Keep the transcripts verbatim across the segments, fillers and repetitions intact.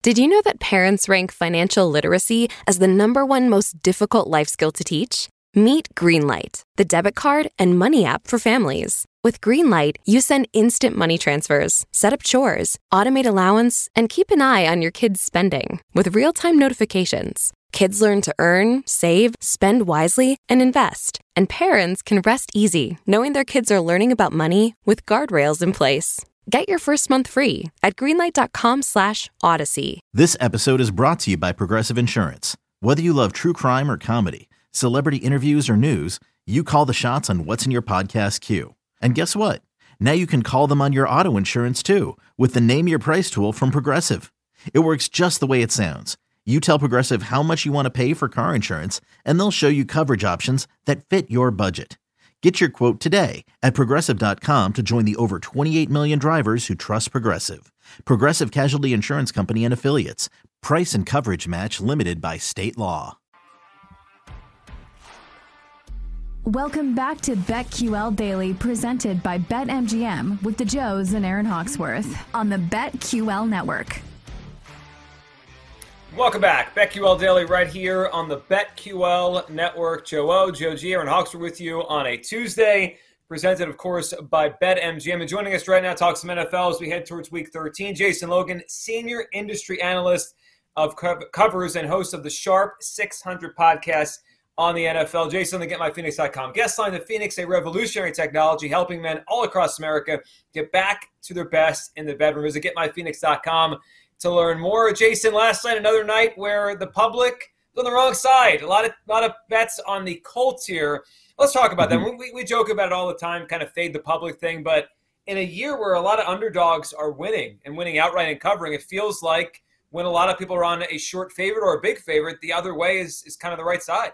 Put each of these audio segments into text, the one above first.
Did you know that parents rank financial literacy as the number one most difficult life skill to teach? Meet Greenlight, the debit card and money app for families. With Greenlight, you send instant money transfers, set up chores, automate allowance, and keep an eye on your kids' spending with real-time notifications. Kids learn to earn, save, spend wisely, and invest. And parents can rest easy knowing their kids are learning about money with guardrails in place. Get your first month free at greenlight.com slash odyssey. This episode is brought to you by Progressive Insurance. Whether you love true crime or comedy, celebrity interviews or news, you call the shots on what's in your podcast queue. And guess what? Now you can call them on your auto insurance too with the Name Your Price tool from Progressive. It works just the way it sounds. You tell Progressive how much you want to pay for car insurance, and they'll show you coverage options that fit your budget. Get your quote today at Progressive dot com to join the over twenty-eight million drivers who trust Progressive. Progressive Casualty Insurance Company and Affiliates. Price and coverage match limited by state law. Welcome back to BetQL Daily, presented by BetMGM with the Joes and Aaron Hawksworth on the BetQL Network. Welcome back. BetQL Daily right here on the BetQL Network. Joe O, Joe G, Aaron Hawksworth with you on a Tuesday, presented, of course, by BetMGM. And joining us right now to talk some N F L as we head towards Week thirteen, Jason Logan, senior industry analyst of co- covers and host of the Sharp six hundred podcast on the N F L. Jason, on the get my phoenix dot com guest line, the Phoenix, a revolutionary technology helping men all across America get back to their best in the bedroom. Visit get my phoenix dot com to learn more. Jason, last night, another night where the public was on the wrong side. A lot of lot of bets on the Colts here. Let's talk about mm-hmm. them. We, we joke about it all the time, kind of fade the public thing. But in a year where a lot of underdogs are winning and winning outright and covering, it feels like when a lot of people are on a short favorite or a big favorite, the other way is, is kind of the right side.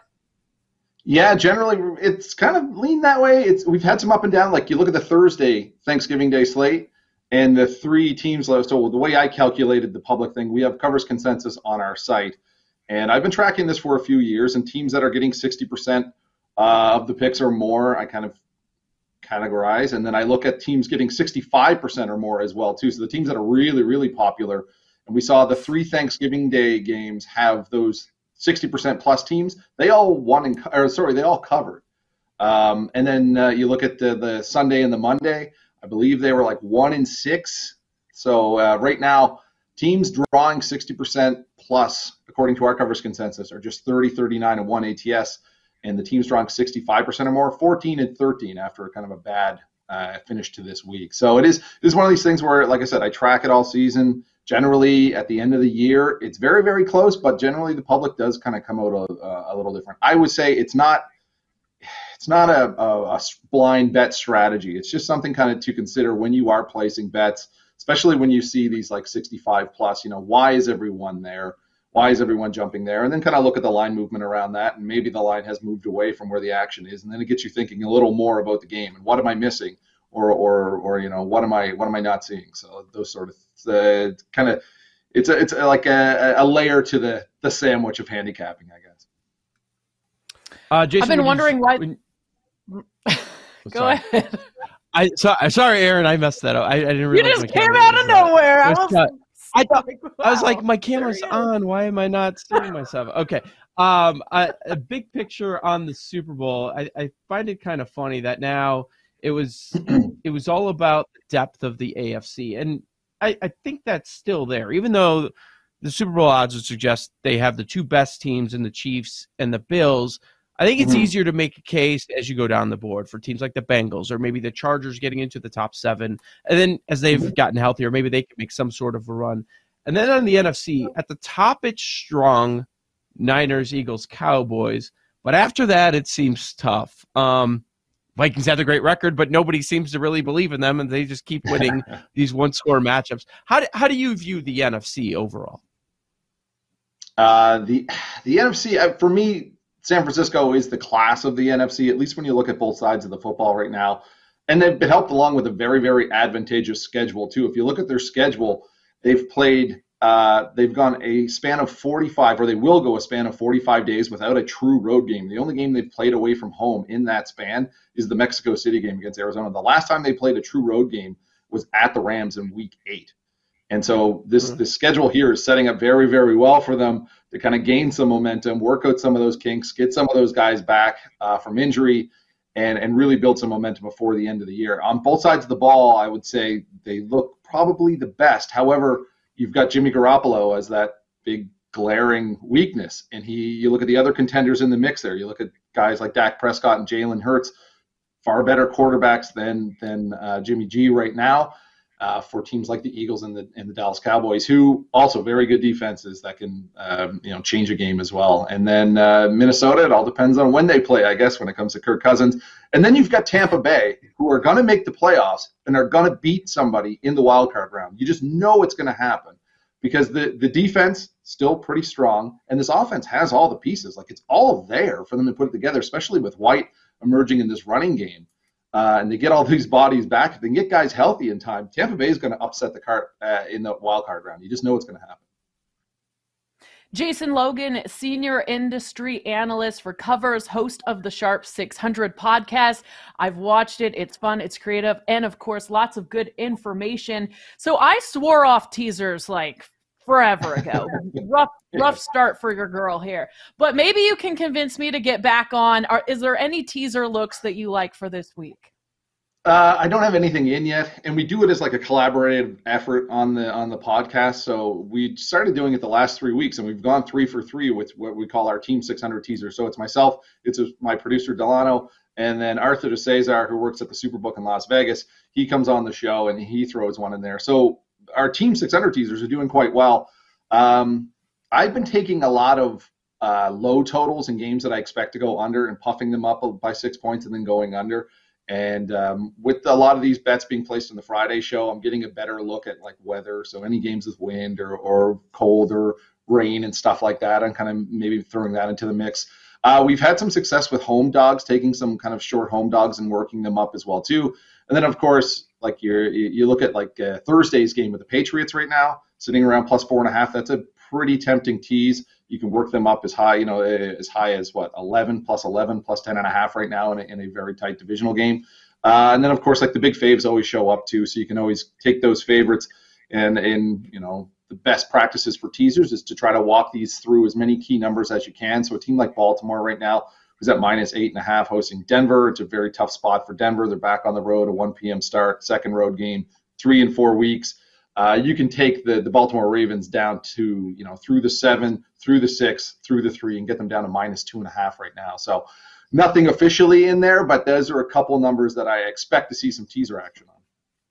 Yeah, generally it's kind of leaned that way. It's we've had some up and down. Like you look at the Thursday Thanksgiving Day slate and the three teams. So the way I calculated the public thing, we have covers consensus on our site, and I've been tracking this for a few years. And teams that are getting sixty percent uh, of the picks or more, I kind of categorize, and then I look at teams getting sixty-five percent or more as well too. So the teams that are really, really popular, and we saw the three Thanksgiving Day games have those sixty percent plus teams. They all won, in, or sorry, they all covered. Um, and then uh, you look at the, the Sunday and the Monday. I believe they were like one in six. So uh, right now, teams drawing sixty percent plus, according to our covers consensus, are just thirty, thirty-nine, and one A T S. And the teams drawing sixty-five percent or more, fourteen and thirteen after a kind of a bad uh, finish to this week. So it is, it is one of these things where, like I said, I track it all season. Generally, at the end of the year, it's very, very close, but generally the public does kind of come out a, a little different. I would say it's not it's not a, a, a blind bet strategy. It's just something kind of to consider when you are placing bets, especially when you see these like sixty-five plus. You know, why is everyone there? Why is everyone jumping there? And then kind of look at the line movement around that, and maybe the line has moved away from where the action is, and then it gets you thinking a little more about the game and what am I missing? Or, or, or, you know, what am I, what am I not seeing? So those sort of uh, kind of, it's a, it's like a, a layer to the, the sandwich of handicapping, I guess. Uh, Jason, I've been wondering you, why. When, Go sorry. ahead. I so, sorry, Aaron, I messed that up. I, I didn't You realize just my came camera out of was, uh, nowhere. I was. cut. I thought like, I was wow, like, my camera's there he is. on. Why am I not seeing myself? Okay. Um, a, a big picture on the Super Bowl. I, I find it kind of funny that now it was it was all about the depth of the A F C, and I, I think that's still there, even though the Super Bowl odds would suggest they have the two best teams in the Chiefs and the Bills. I think it's mm-hmm. easier to make a case as you go down the board for teams like the Bengals or maybe the Chargers getting into the top seven. And then as they've gotten healthier, maybe they can make some sort of a run. And then on the N F C, at the top, it's strong. Niners, Eagles, Cowboys. But after that, it seems tough. Um, Vikings have a great record, but nobody seems to really believe in them, and they just keep winning these one-score matchups. How do, how do you view the N F C overall? Uh, the the N F C, uh, for me, San Francisco is the class of the N F C, at least when you look at both sides of the football right now. And they've been helped along with a very, very advantageous schedule, too. If you look at their schedule, they've played uh, – they've gone a span of forty-five, or they will go a span of forty-five days without a true road game. The only game they've played away from home in that span is the Mexico City game against Arizona. The last time they played a true road game was at the Rams in week eight. And so this, mm-hmm. this schedule here is setting up very, very well for them to kind of gain some momentum, work out some of those kinks, get some of those guys back uh, from injury, and, and really build some momentum before the end of the year. On both sides of the ball, I would say they look probably the best. However, you've got Jimmy Garoppolo as that big glaring weakness. And he, you look at the other contenders in the mix there. You look at guys like Dak Prescott and Jalen Hurts, far better quarterbacks than than uh, Jimmy G right now. Uh, for teams like the Eagles and the and the Dallas Cowboys, who also very good defenses that can um, you know change a game as well. And then uh, Minnesota, it all depends on when they play, I guess, when it comes to Kirk Cousins. And then you've got Tampa Bay, who are going to make the playoffs and are going to beat somebody in the wild card round. You just know it's going to happen because the the defense still pretty strong, and this offense has all the pieces. Like it's all there for them to put it together, especially with White emerging in this running game. Uh, and they get all these bodies back. If they can get guys healthy in time, Tampa Bay is going to upset the cart uh, in the wild card round. You just know it's going to happen. Jason Logan, senior industry analyst for Covers, host of the Sharp six hundred podcast. I've watched it. It's fun. It's creative. And, of course, lots of good information. So I swore off teasers like forever ago. rough rough start for your girl here. But maybe you can convince me to get back on. Are, is there any teaser looks that you like for this week? Uh, I don't have anything in yet, and we do it as like a collaborative effort on the on the podcast. So we started doing it the last three weeks, and we've gone three for three with what we call our Team six hundred teaser. So it's myself, it's my producer Delano, and then Arthur DeCesar, who works at the Superbook in Las Vegas. He comes on the show and he throws one in there. So our Team six hundred teasers are doing quite well. Um, I've been taking a lot of uh, low totals in games that I expect to go under and puffing them up by six points and then going under. And um, with a lot of these bets being placed in the Friday show, I'm getting a better look at like weather. So any games with wind or, or cold or rain and stuff like that, I'm kind of maybe throwing that into the mix. Uh, we've had some success with home dogs, taking some kind of short home dogs and working them up as well too. And then of course, like you're, you look at like uh, Thursday's game with the Patriots right now, sitting around plus four and a half. That's a pretty tempting tease. You can work them up as high, you know, as high as what, eleven plus eleven plus ten and a half right now in a, in a very tight divisional game. Uh, and then of course, like the big faves always show up too. So you can always take those favorites and, and, you know, the best practices for teasers is to try to walk these through as many key numbers as you can. So a team like Baltimore right now, who's at minus eight and a half hosting Denver. It's a very tough spot for Denver. They're back on the road, a one p.m. start, second road game, three in four weeks. Uh, you can take the, the Baltimore Ravens down to, you know, through the seven, through the six, through the three, and get them down to minus two and a half right now. So nothing officially in there, but those are a couple numbers that I expect to see some teaser action on.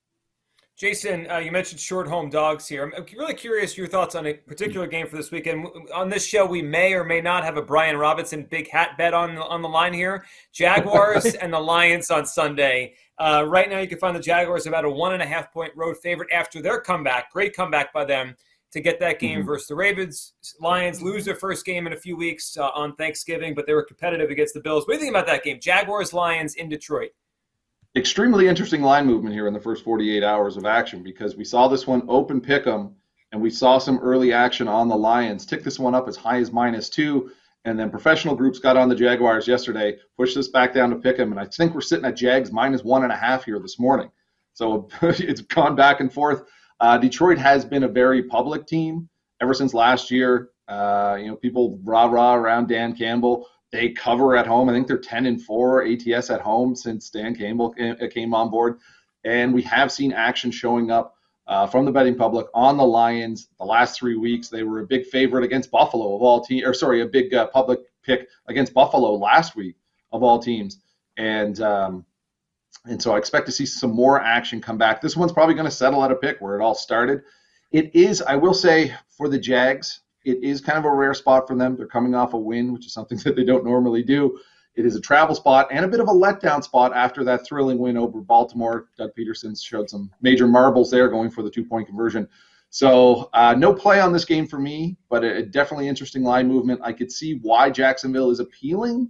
Jason, uh, you mentioned short home dogs here. I'm really curious your thoughts on a particular game for this weekend. On this show, we may or may not have a Brian Robinson big hat bet on, on the line here. Jaguars and the Lions on Sunday. Uh, right now, you can find the Jaguars about a one and a half point road favorite after their comeback. Great comeback by them to get that game mm-hmm. versus the Ravens. Lions lose their first game in a few weeks uh, on Thanksgiving, but they were competitive against the Bills. What do you think about that game? Jaguars, Lions in Detroit. Extremely interesting line movement here in the first forty-eight hours of action because we saw this one open pick'em and we saw some early action on the Lions. Tick this one up as high as minus two. And then professional groups got on the Jaguars yesterday, pushed this back down to pick'em. And I think we're sitting at Jags minus one and a half here this morning. So it's gone back and forth. Uh, Detroit has been a very public team ever since last year. Uh, you know, people rah-rah around Dan Campbell. They cover at home. I think they're ten and four A T S at home since Dan Campbell came on board. And we have seen action showing up uh, from the betting public on the Lions the last three weeks. They were a big favorite against Buffalo of all teams, or sorry, a big uh, public pick against Buffalo last week of all teams. And um, and so I expect to see some more action come back. This one's probably going to settle at a pick where it all started. It is, I will say, for the Jags, it is kind of a rare spot for them. They're coming off a win, which is something that they don't normally do. It is a travel spot and a bit of a letdown spot after that thrilling win over Baltimore. Doug Peterson showed some major marbles there going for the two-point conversion. So uh, no play on this game for me, but a, a definitely interesting line movement. I could see why Jacksonville is appealing.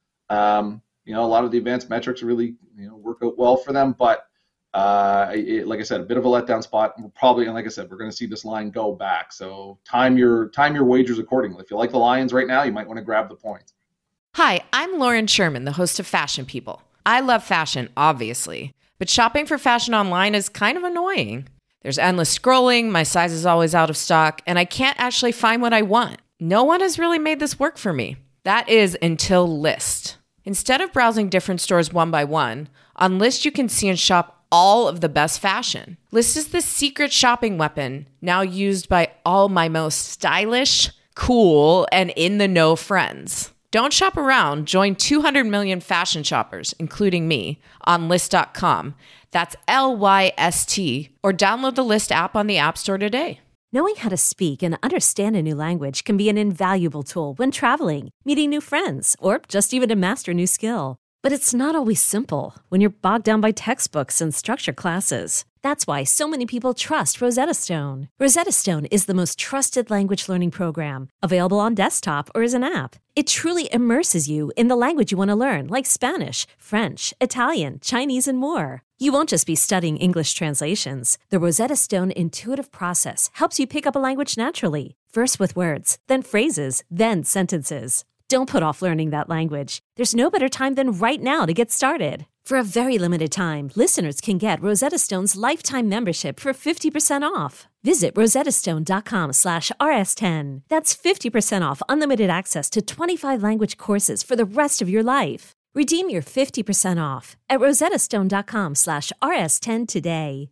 Um, you know, a lot of the advanced metrics really you know work out well for them, but Uh, it, like I said, a bit of a letdown spot. We're probably, and like I said, we're going to see this line go back. So time your time your wagers accordingly. If you like the Lions right now, you might want to grab the points. Hi, I'm Lauren Sherman, the host of Fashion People. I love fashion, obviously, but shopping for fashion online is kind of annoying. There's endless scrolling, my size is always out of stock, and I can't actually find what I want. No one has really made this work for me. That is until Lyst. Instead of browsing different stores one by one, on Lyst you can see and shop all of the best fashion. Lyst is the secret shopping weapon now used by all my most stylish, cool, and in-the-know friends. Don't shop around. Join two hundred million fashion shoppers, including me, on Lyst dot com. That's L Y S T, or download the Lyst app on the App Store today. Knowing how to speak and understand a new language can be an invaluable tool when traveling, meeting new friends, or just even to master a new skill. But it's not always simple when you're bogged down by textbooks and structured classes. That's why so many people trust Rosetta Stone. Rosetta Stone is the most trusted language learning program, available on desktop or as an app. It truly immerses you in the language you want to learn, like Spanish, French, Italian, Chinese, and more. You won't just be studying English translations. The Rosetta Stone intuitive process helps you pick up a language naturally, first with words, then phrases, then sentences. Don't put off learning that language. There's no better time than right now to get started. For a very limited time, listeners can get Rosetta Stone's lifetime membership for fifty percent off. Visit rosettastone.com slash rs10. That's fifty percent off unlimited access to twenty-five language courses for the rest of your life. Redeem your fifty percent off at rosettastone.com slash rs10 today.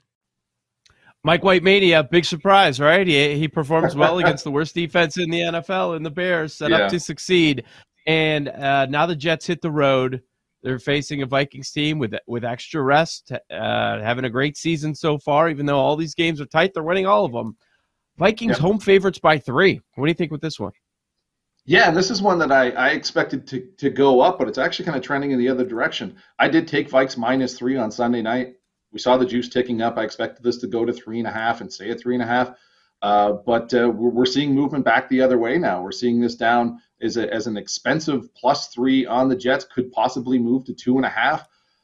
Mike White Mania, big surprise, right? He he performs well against the worst defense in the N F L, and the Bears set Yeah. up to succeed. And uh, now the Jets hit the road. They're facing a Vikings team with with extra rest, uh, having a great season so far. Even though all these games are tight, they're winning all of them. Vikings Yep. home favorites by three. What do you think with this one? Yeah, and this is one that I, I expected to, to go up, but it's actually kind of trending in the other direction. I did take Vikes minus three on Sunday night. We saw the juice ticking up. I expected this to go to three and a half and stay at three and a half. Uh, but uh, we're, we're seeing movement back the other way now. We're seeing this down as, a, as an expensive plus three on the Jets, could possibly move to two and a half.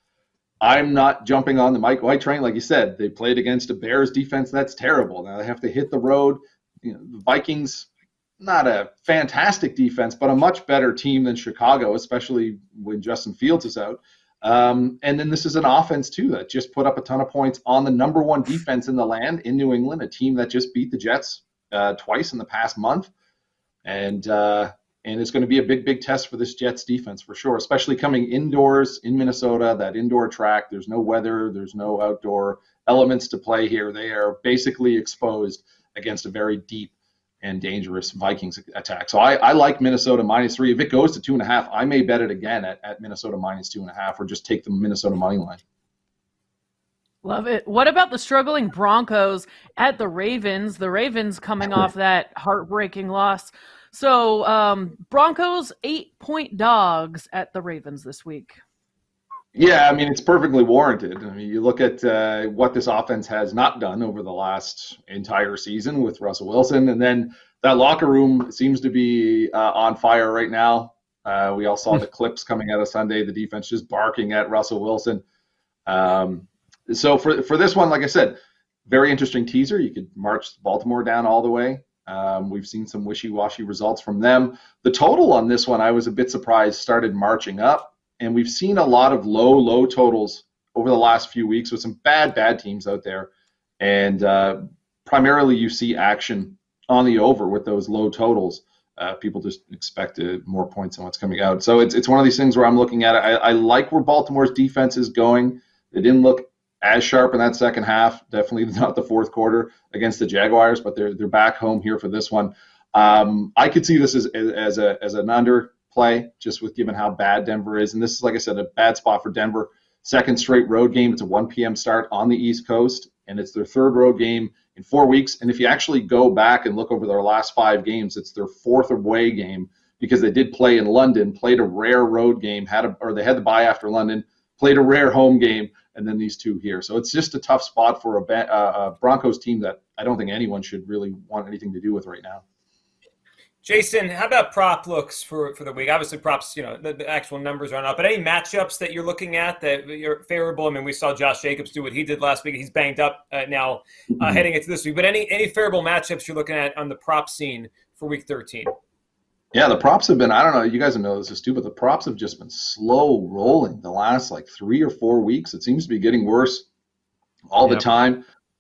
I'm not jumping on the Mike White train. Like you said, they played against a Bears defense that's terrible. Now they have to hit the road. You know, the Vikings, not a fantastic defense, but a much better team than Chicago, especially when Justin Fields is out. Um, and then this is an offense, too, that just put up a ton of points on the number one defense in the land in New England, a team that just beat the Jets uh, twice in the past month. And uh, and it's going to be a big, big test for this Jets defense for sure, especially coming indoors in Minnesota, that indoor track. There's no weather. There's no outdoor elements to play here. They are basically exposed against a very deep and dangerous Vikings attack. So I, I like Minnesota minus three. If it goes to two and a half, I may bet it again at, at Minnesota minus two and a half, or just take the Minnesota money line. Love it. What about the struggling Broncos at the Ravens? The Ravens coming off that heartbreaking loss. So um, Broncos eight-point dogs at the Ravens this week. Yeah, I mean, it's perfectly warranted. I mean, you look at uh, what this offense has not done over the last entire season with Russell Wilson, and then that locker room seems to be uh, on fire right now. Uh, we all saw the clips coming out of Sunday, the defense just barking at Russell Wilson. Um, so for for this one, like I said, very interesting teaser. You could march Baltimore down all the way. Um, we've seen some wishy-washy results from them. The total on this one, I was a bit surprised, started marching up. And we've seen a lot of low, low totals over the last few weeks with some bad, bad teams out there. And uh, primarily you see action on the over with those low totals. Uh, people just expect uh, more points than what's coming out. So it's it's one of these things where I'm looking at it. I, I like where Baltimore's defense is going. They didn't look as sharp in that second half, definitely not the fourth quarter against the Jaguars, but they're they're back home here for this one. Um, I could see this as as a as an under play, just with given how bad Denver is. And this is, like I said, a bad spot for Denver. Second straight road game. It's a one p.m. start on the East Coast, and it's their third road game in four weeks. And if you actually go back and look over their last five games, it's their fourth away game, because they did play in London, played a rare road game, had a, or they had to bye after London, played a rare home game, and then these two here. So it's just a tough spot for a, a Broncos team that I don't think anyone should really want anything to do with right now. Jason, how about prop looks for, for the week? Obviously, props, you know, the, the actual numbers aren't up. But any matchups that you're looking at that you're favorable? I mean, we saw Josh Jacobs do what he did last week. He's banged up uh, now uh, heading into this week. But any any favorable matchups you're looking at on the prop scene for week thirteen? Yeah, the props have been, I don't know, you guys know this too, but the props have just been slow rolling the last like three or four weeks. It seems to be getting worse all Yep. the time.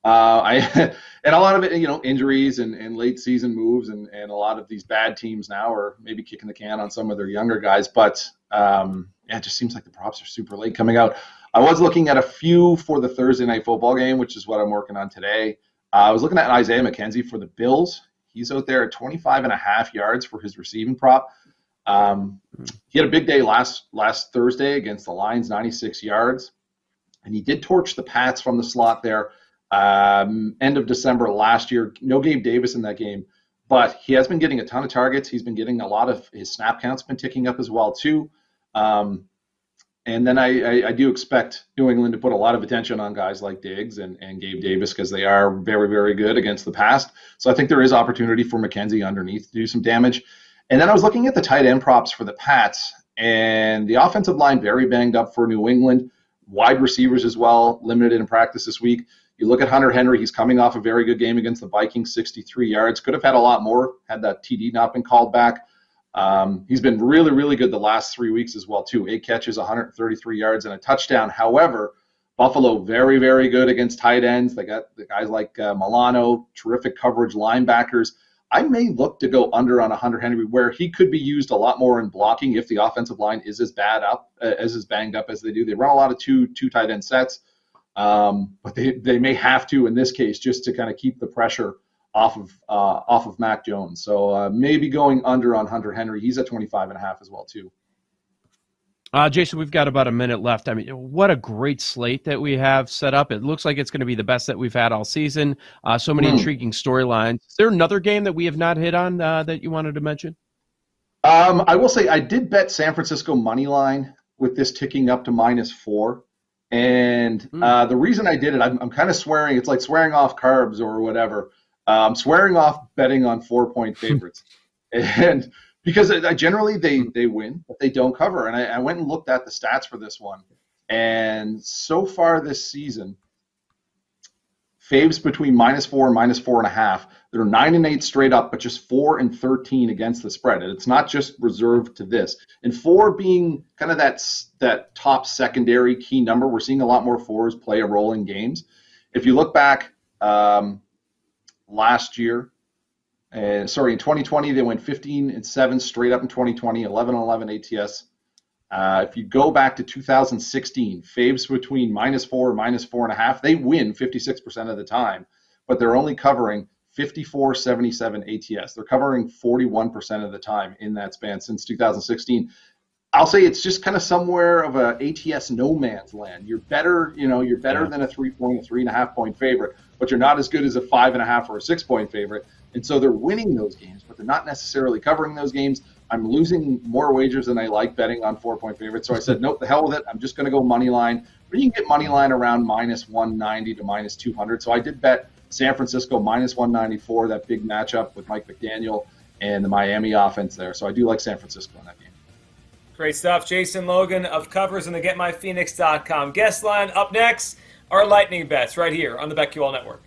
Uh, I and a lot of it, you know, injuries and, and late season moves, and, and a lot of these bad teams now are maybe kicking the can on some of their younger guys. But um, yeah, it just seems like the props are super late coming out. I was looking at a few for the Thursday night football game, which is what I'm working on today. Uh, I was looking at Isaiah McKenzie for the Bills. He's out there at twenty-five and a half yards for his receiving prop. Um, he had a big day last last Thursday against the Lions, ninety-six yards, and he did torch the Pats from the slot there. Um, end of December last year, no Gabe Davis in that game, but he has been getting a ton of targets. He's been getting a lot of his snap counts been ticking up as well too. Um, and then I, I, I do expect New England to put a lot of attention on guys like Diggs and, and Gabe Davis because they are very, very good against the pass. So I think there is opportunity for McKenzie underneath to do some damage. And then I was looking at the tight end props for the Pats, and the offensive line very banged up for New England. Wide receivers as well, limited in practice this week. You look at Hunter Henry, he's coming off a very good game against the Vikings, sixty-three yards. Could have had a lot more had that T D not been called back. Um, he's been really, really good the last three weeks as well, too. Eight catches, one hundred thirty-three yards, and a touchdown. However, Buffalo very, very good against tight ends. They got the guys like uh, Milano, terrific coverage linebackers. I may look to go under on a Hunter Henry where he could be used a lot more in blocking if the offensive line is as bad up, uh, as as banged up as they do. They run a lot of two two tight end sets. Um, but they, they may have to in this case just to kind of keep the pressure off of uh, off of Mac Jones. So uh, maybe going under on Hunter Henry. He's at twenty-five and a half as well too. Uh, Jason, we've got about a minute left. I mean, what a great slate that we have set up. It looks like it's going to be the best that we've had all season. Uh, so many mm. intriguing storylines. Is there another game that we have not hit on uh, that you wanted to mention? Um, I will say I did bet San Francisco money line with this ticking up to minus four. And uh, the reason I did it, I'm, I'm kind of swearing, it's like swearing off carbs or whatever. I'm um, swearing off betting on four-point favorites. and because I, generally they, they win, but they don't cover. And I, I went and looked at the stats for this one. And so far this season, faves between minus four and minus four and a half, they're nine and eight straight up, but just four and thirteen against the spread. And it's not just reserved to this. And four being kind of that, that top secondary key number, we're seeing a lot more fours play a role in games. If you look back um, last year, uh, sorry, in twenty twenty, they went fifteen and seven straight up in twenty twenty, eleven and eleven A T S. Uh, if you go back to two thousand sixteen, faves between minus four and minus four and a half, they win fifty-six percent of the time, but they're only covering fifty-four seventy-seven A T S. They're covering forty-one percent of the time in that span since two thousand sixteen. I'll say it's just kind of somewhere of a A T S no man's land. You're better, you know, you're better yeah. than a three point, a three and a half point favorite, but you're not as good as a five and a half or a six point favorite. And so they're winning those games, but they're not necessarily covering those games. I'm losing more wagers than I like betting on four-point favorites. So I said, nope, the hell with it. I'm just going to go money line. But you can get money line around minus one ninety to minus two hundred. So I did bet San Francisco minus one ninety-four, that big matchup with Mike McDaniel and the Miami offense there. So I do like San Francisco in that game. Great stuff. Jason Logan of Covers in the Get My Phoenix dot com guest line. Up next, our lightning bets right here on the BetQL Network.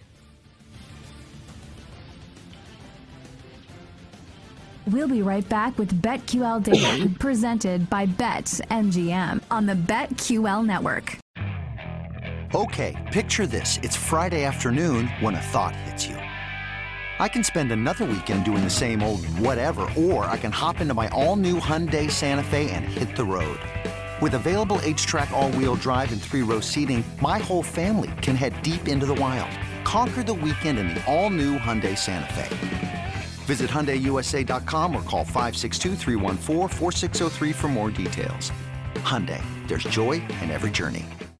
We'll be right back with BetQL Daily, presented by BetMGM on the BetQL Network. Okay, picture this. It's Friday afternoon when a thought hits you. I can spend another weekend doing the same old whatever, or I can hop into my all-new Hyundai Santa Fe and hit the road. With available H-Track all-wheel drive and three-row seating, my whole family can head deep into the wild. Conquer the weekend in the all-new Hyundai Santa Fe. Visit Hyundai U S A dot com or call five six two, three one four, four six zero three for more details. Hyundai, there's joy in every journey.